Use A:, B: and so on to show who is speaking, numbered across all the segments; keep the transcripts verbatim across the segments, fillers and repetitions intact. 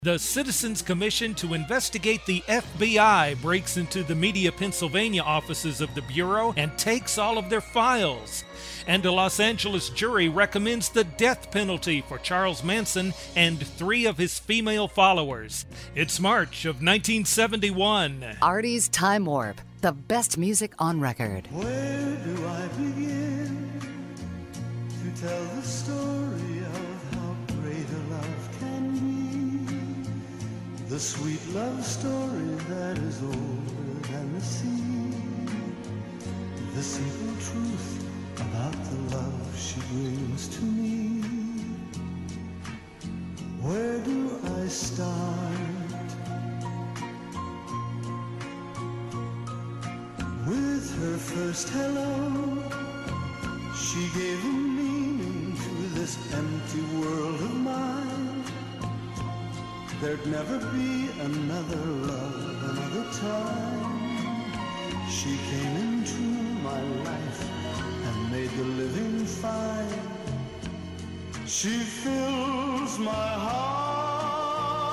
A: The Citizens Commission to investigate the F B I breaks into the Media Pennsylvania offices of the Bureau and takes all of their files. And a Los Angeles jury recommends the death penalty for Charles Manson and three of his female followers. It's March of nineteen seventy-one.
B: Artie's Time Warp, the best music on record.
C: Where do I begin to tell the story of how great a love can be? The sweet love story that is older than the sea. The simple truth about the love she brings to me. Where do I start? With her first hello, she gave a meaning to this empty world of mine. There'd never be another love, another time. She came into my life and made the living fine. She fills my heart.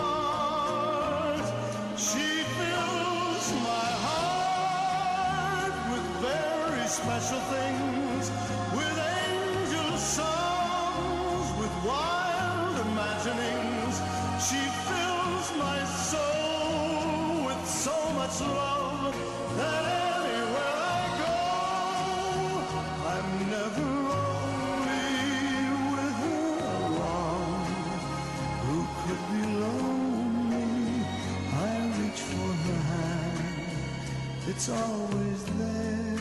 C: She fills my heart with very special things, with angel songs, with wild imaginings. She fills my soul with so much love that anywhere I go, I'm never lonely with her along. Who could be lonely? I reach for her hand, it's always there.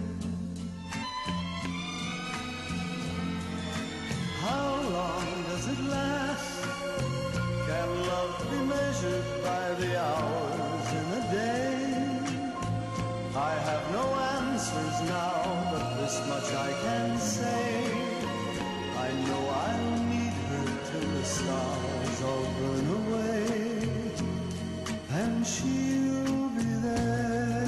C: How long does it last? Can love be measured by the hours in a day? I have no answers now, but this much I can say. I know I'll need her till the stars all burn away, and she'll be there.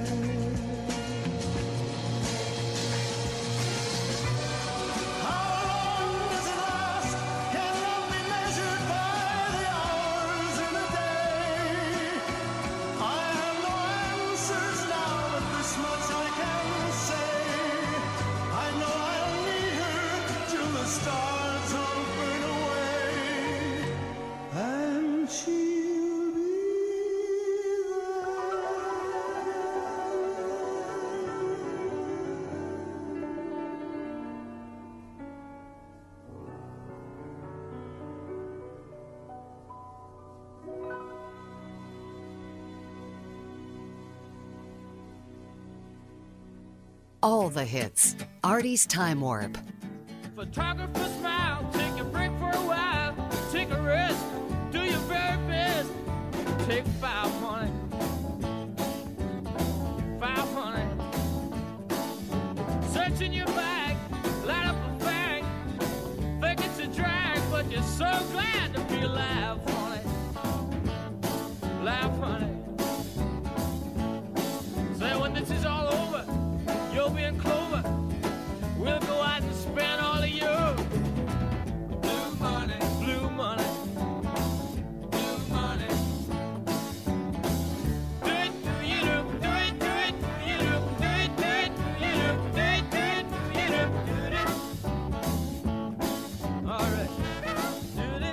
C: How long does it last? Can love be measured by the hours in a day? I have no answers now, but this much I can say. I know I'll need her till the stars all burn away, and she'll be
B: All the hits. Artie's Time Warp.
D: Photographer smile, take a break for a while, take a rest, do your very best, take five honey, five honey, search in your bag, light up a fag, think it's a drag, but you're so glad to be alive, honey, laugh, honey, say when this is all over, you'll be in clover. We'll go out and spend all of your blue money, blue money, blue money. Do it, do you do, do it, do it, do you do, do it, do it, do you do, do it, do it, do you do, do it. All right, do it.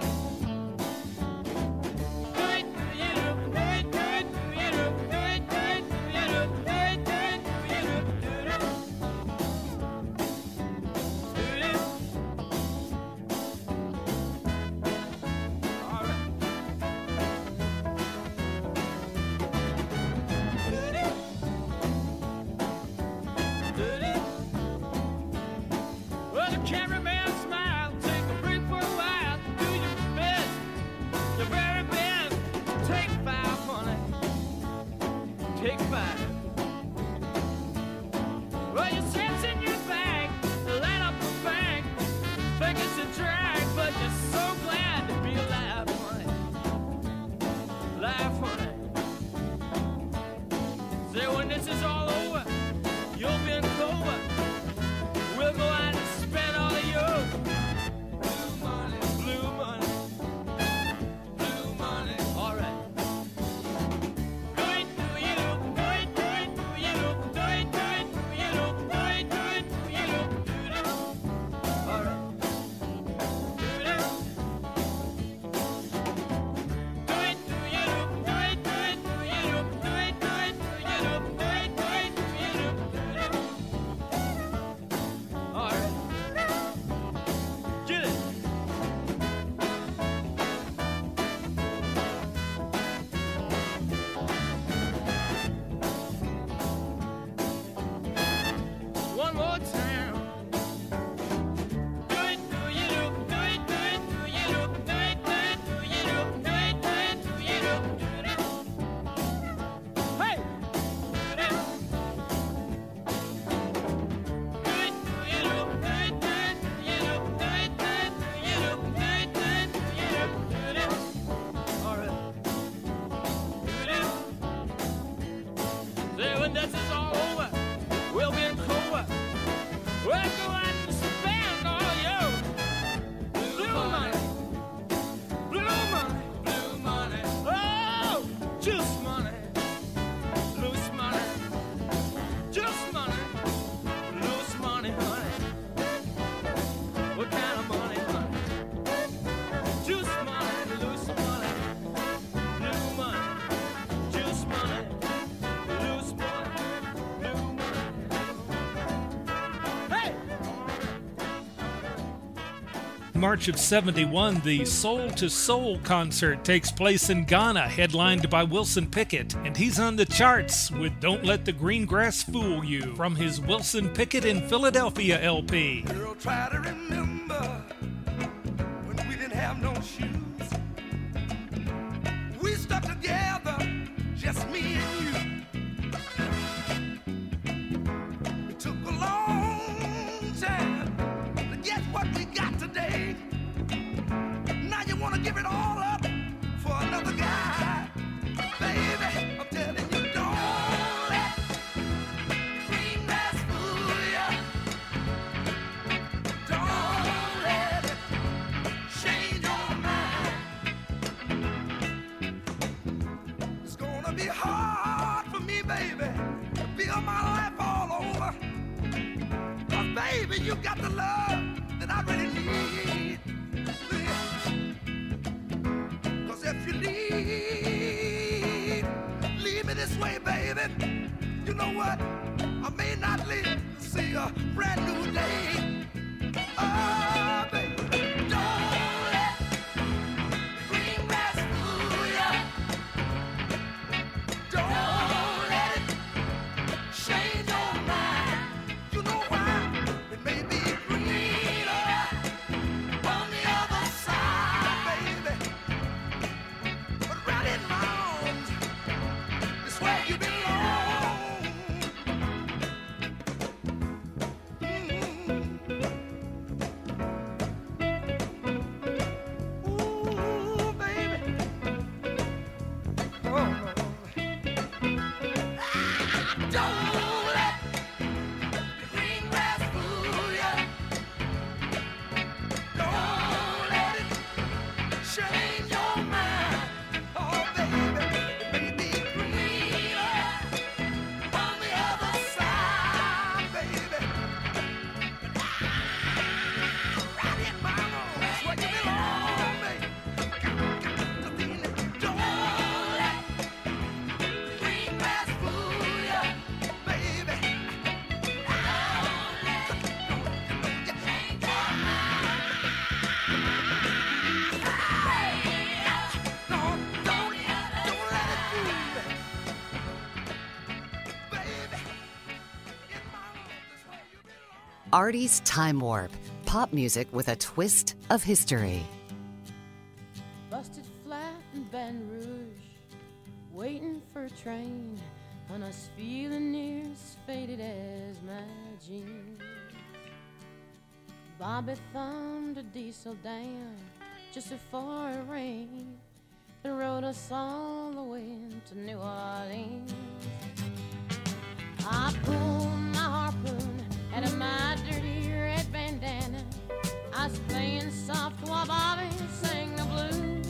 D: Do it, do you do, do it, do it, do you do, do it, do it, do you do, do it, do it, do you do, do it. Well, the cameraman smile, take a break for a while, do your best, your very best. Take five, honey, take five. Well, your sense in your bag, light up a bag, think it's a drag, but you're so glad to be alive, honey, life, honey. Say when this is all over, you'll be in clover. We'll go out and spend all of your blue money, blue money, blue money.
A: March of seventy-one, the Soul to Soul concert takes place in Ghana, headlined by Wilson Pickett, and he's on the charts with Don't Let the Green Grass Fool You from his Wilson Pickett in Philadelphia L P.
E: Girl, try to remember when we didn't have no shoes. We stuck together, just me and you. It took a long time to get what we got today. Now you wanna give it all up for another guy. Baby, I'm telling you, don't let green grass fool ya. Don't let it change your mind. It's gonna be hard for me, baby, to build my life all over. 'Cause baby, you got the love that I really need. 'Cause if you leave, leave me this way, baby, you know what? I may not live to see a brand new day. Oh, baby, don't let green grass fool ya. Don't let it change your mind. You know why? It may be greener on the other side, baby. But right in my arms is where you belong. Mm. Ooh, baby. Oh. Don't let the green grass fool ya. Don't let it change your mind. Oh, baby, it may be greener on the other side, baby. Right in my arms, where you belong, baby. Don't let the green grass fool ya, baby. Don't, don't, don't let it fool you, baby. In my arms is where you belong.
B: Artie's Time Warp. Pop music with a twist of history.
F: Busted flat in Baton Rouge, waiting for a train, and I was feeling near as faded as my jeans. Bobby thumbed a diesel down just before it rained and rode us all the way to New Orleans. I pulled my harpoon out of my dirty red bandana. I was playing soft while Bobby sang the blues.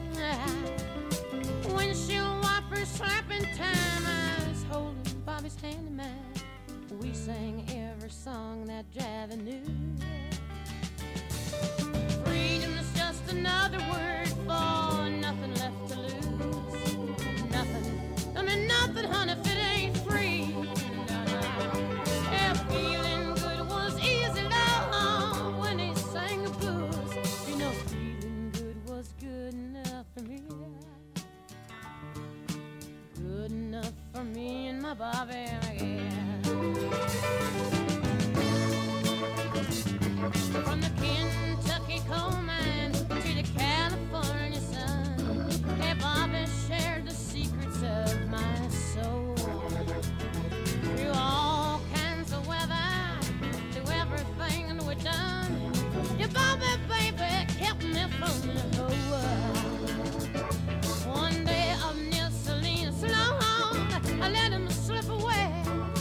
F: Windshield wipers slapping time, I was holding Bobby's hand in mine. We sang every song that Javi knew. Freedom's just another word for nothing left to lose. Nothing, I mean nothing, honey, if it ain't free. No, no. Yeah, feeling good was easy, love, when he sang the blues. You know, feeling good was good enough for me. Good enough for me and my Bobby, yeah. From the Kentucky coal mine to the California sun, hey, Bobby shared the secrets of my soul. Through all kinds of weather, through everything we've done, your Bobby, baby, kept me from the whole world. One day up near Salinas, long, I let him slip away.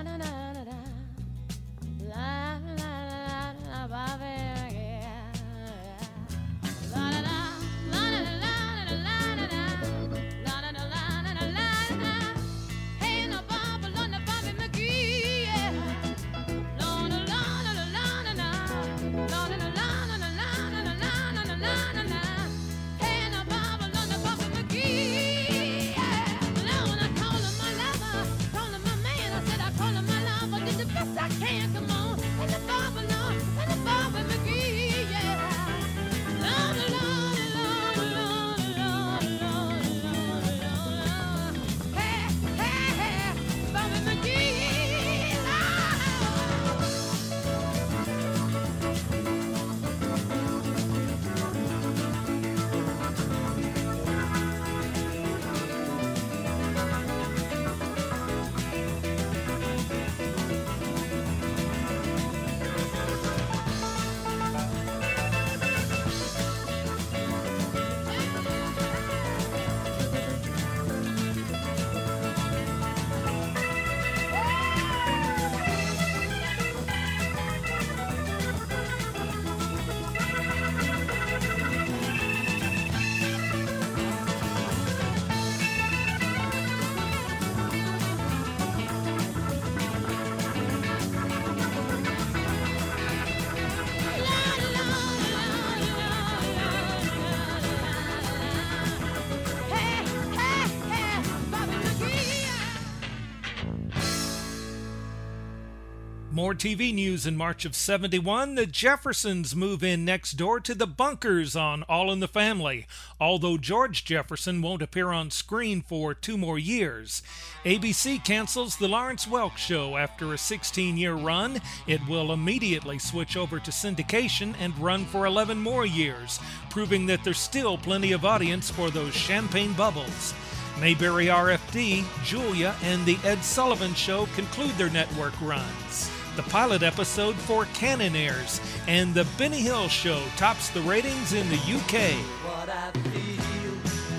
A: More T V news in March of seventy-one. The Jeffersons move in next door to the Bunkers on All in the Family, although George Jefferson won't appear on screen for two more years. A B C cancels The Lawrence Welk Show after a sixteen-year run. It will immediately switch over to syndication and run for eleven more years, proving that there's still plenty of audience for those champagne bubbles. Mayberry R F D, Julia, and The Ed Sullivan Show conclude their network runs. The pilot episode for Canon airs, and The Benny Hill Show tops the ratings in the U K.
C: What I feel,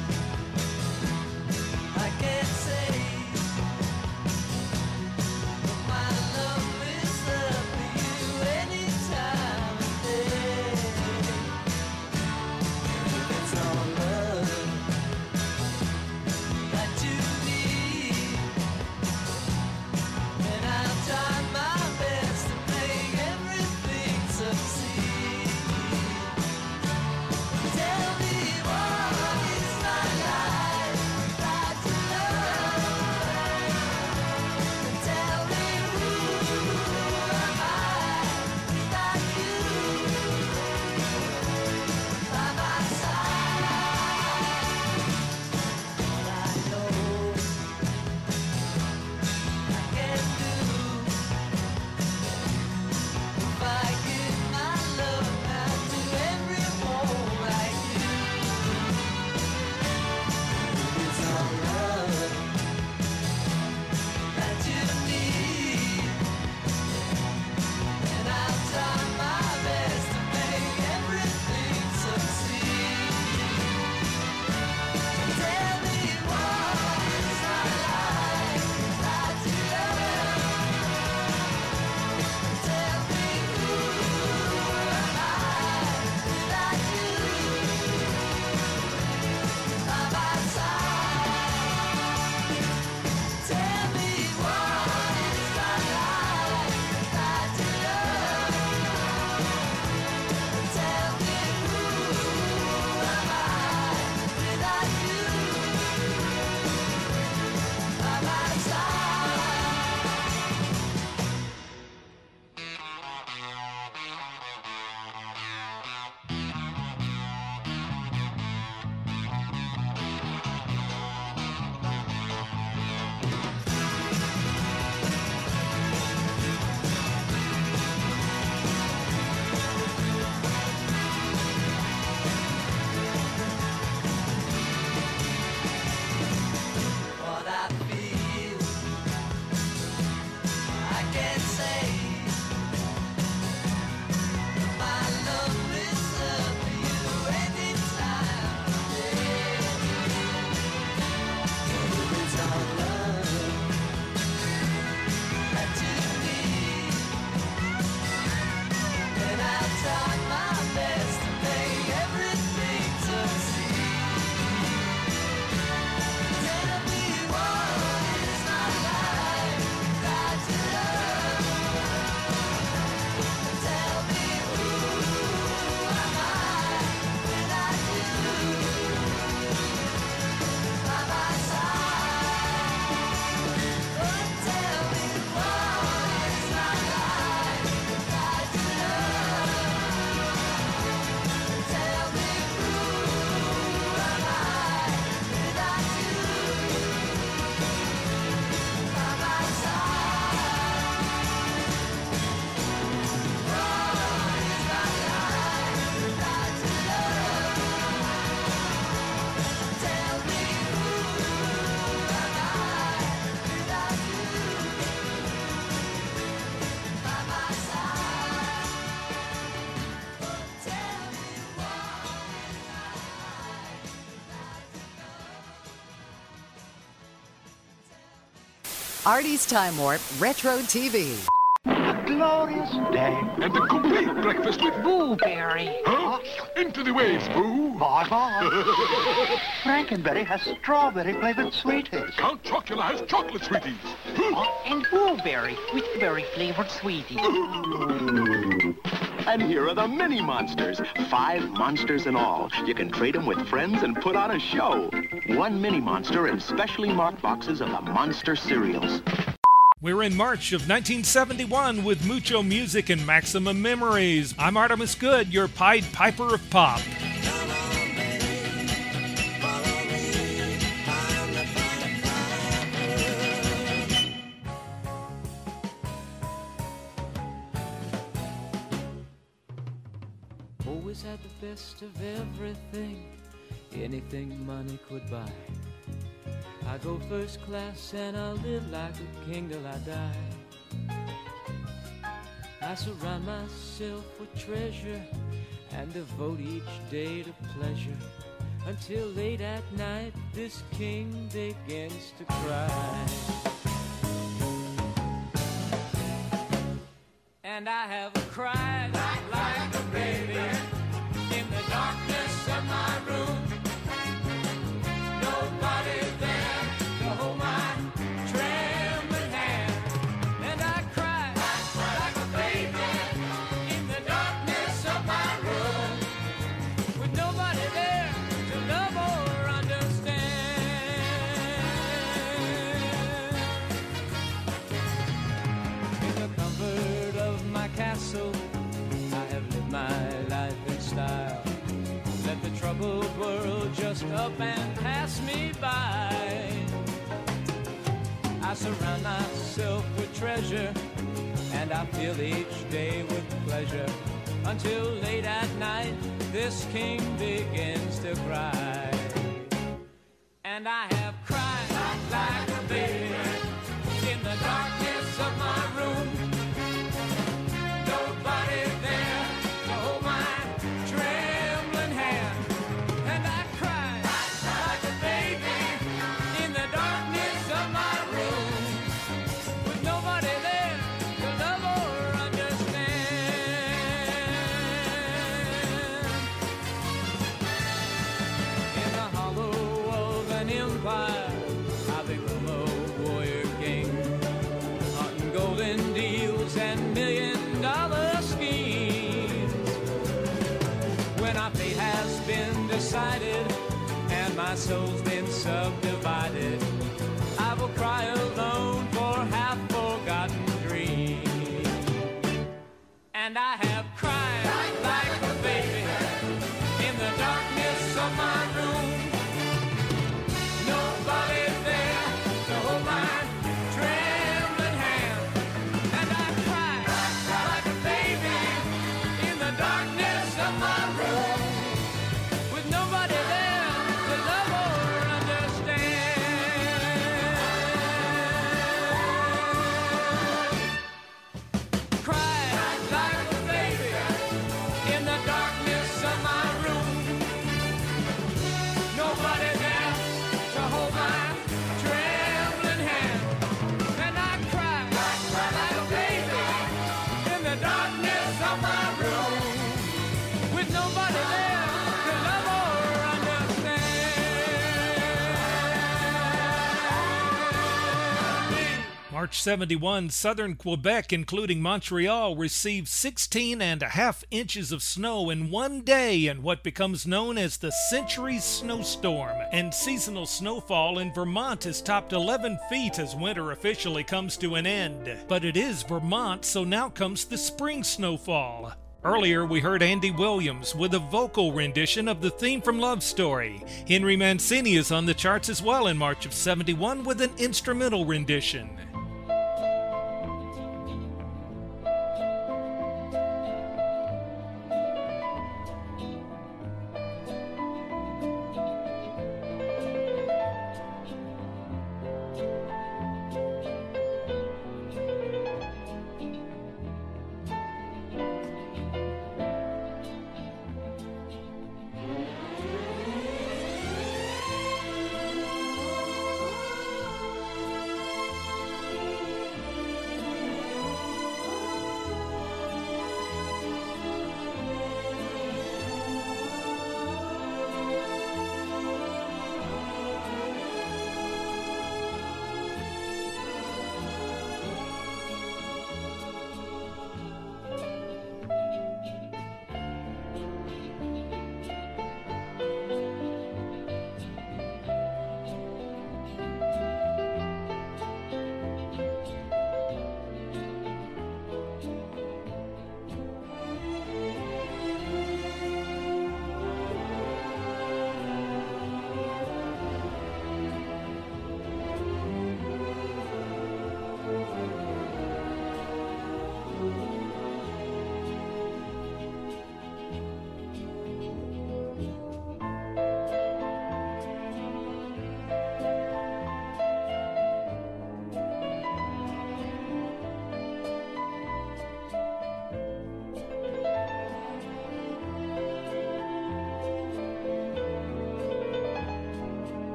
C: I can't say. But my love is up for you any time of day. It's all love that you need, and I'll try my best to make everything succeed. Tell me why.
B: Artie's Time Warp Retro T V.
G: Glorious day.
H: And a complete breakfast with...
G: Blueberry.
H: Huh? Into the waves, Boo.
G: Bye-bye. Frankenberry has strawberry-flavored sweeties.
H: Count Chocula has chocolate sweeties.
G: And blueberry with berry-flavored sweeties.
I: And here are the mini monsters. Five monsters in all. You can trade them with friends and put on a show. One mini monster in specially marked boxes of the monster cereals.
A: We're in March of nineteen seventy-one with Mucho Music and Maximum Memories. I'm Artemis Good, your Pied Piper of Pop.
D: Always had the best of everything, anything money could buy. I go first class and I live like a king till I die. I surround myself with treasure and devote each day to pleasure, until late at night this king begins to cry. And I have cried like, like a baby in the darkness of my room. Nobody there to hold my trembling hand. And I cried like, like a baby in the darkness of my room, with nobody there to love or understand. In the comfort of my castle, I have lived my life in style. Let the troubled world just up and pass me by. I surround myself with treasure, and I fill each day with pleasure, until late at night this king begins to cry. And I have cried like a baby in the darkness of my room. Nobody there to hold my trembling hand. And I cried like a baby in the darkness of my room, with nobody there to love or understand. In the hollow of an empire, I become a warrior king, hunting golden deals and million dollar schemes. When our fate has been decided and my soul's been subdivided, I will cry alone for half-forgotten dreams. And I have cried like, like a baby in the darkness of my room. Nobody there to hold my trembling hand. And I cried like a baby in the darkness of my room, with nobody there to love or understand. Cried like a baby in the darkness of my room. Nobody there to hold my trembling hand. And I cried like a baby in the darkness of my room, with nobody there to love or understand me.
A: March seventy-one, southern Quebec, including Montreal, received sixteen and a half inches of snow in one day in what becomes known as the century's snowstorm. And seasonal snowfall in Vermont has topped eleven feet as winter officially comes to an end. But it is Vermont, so now comes the spring snowfall. Earlier, we heard Andy Williams with a vocal rendition of the theme from Love Story. Henry Mancini is on the charts as well in March of seventy-one with an instrumental rendition.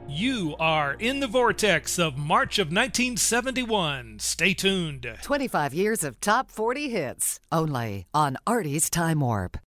A: You are in the vortex of March of nineteen seventy-one. Stay tuned.
B: twenty-five years of top forty hits, only on Artie's Time Warp.